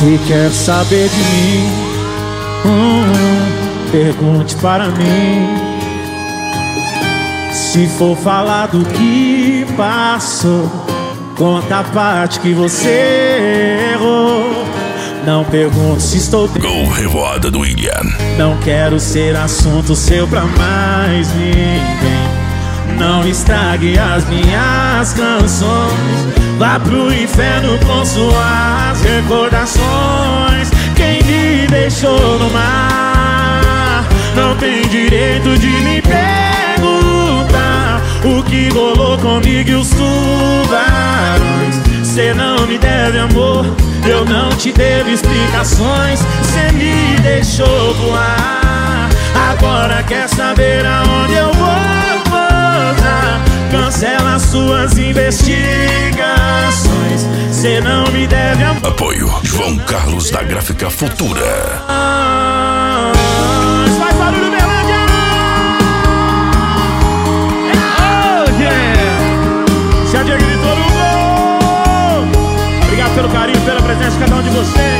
Se quer saber de mim, pergunte para mim. Se for falar do que passou, conta a parte que você errou. Não pergunte se estou bem. Gol Revoada do William. Não quero ser assunto seu pra mais ninguém. Não estrague as minhas canções. Vá pro inferno com suas recordações. Quem me deixou no mar não tem direito de me perguntar o que rolou comigo e os tubarões. Cê não me deve amor, eu não te devo explicações. Cê me deixou voar, agora quer saber aonde eu vou posar. Cancela suas investigações. Cê não me deve amor. Apoio João Carlos da Gráfica Futura. Faz barulho, Berlândia! Oh, yeah! Se a Dia gritou no gol! Obrigado pelo carinho, pela presença de cada um de vocês.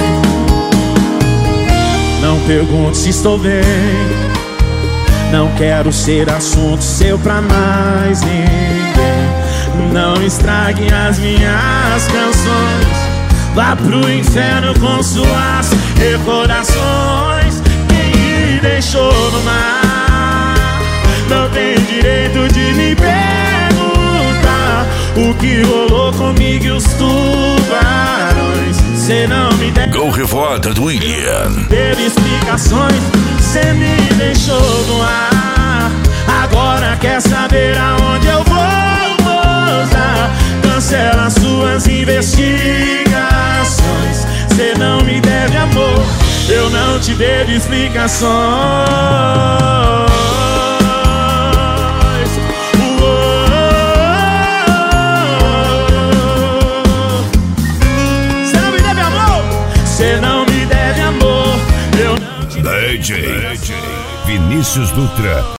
Não pergunte se estou bem. Não quero ser assunto seu pra mais ninguém. Não estrague as minhas canções. Vá pro inferno com suas recordações. Quem me deixou no mar não tem direito de me perguntar o que rolou comigo e os tubarões. Cê não me deve. Gol Revoada do William. Teve explicações. Cê me deixou no ar, agora quer saber aonde eu vou posar. Cancela suas investigações. Cê não me deve amor, eu não te devo explicações. Cê não me deve amor, cê não me deve amor, eu não te devo. DJ Vinícius Dutra.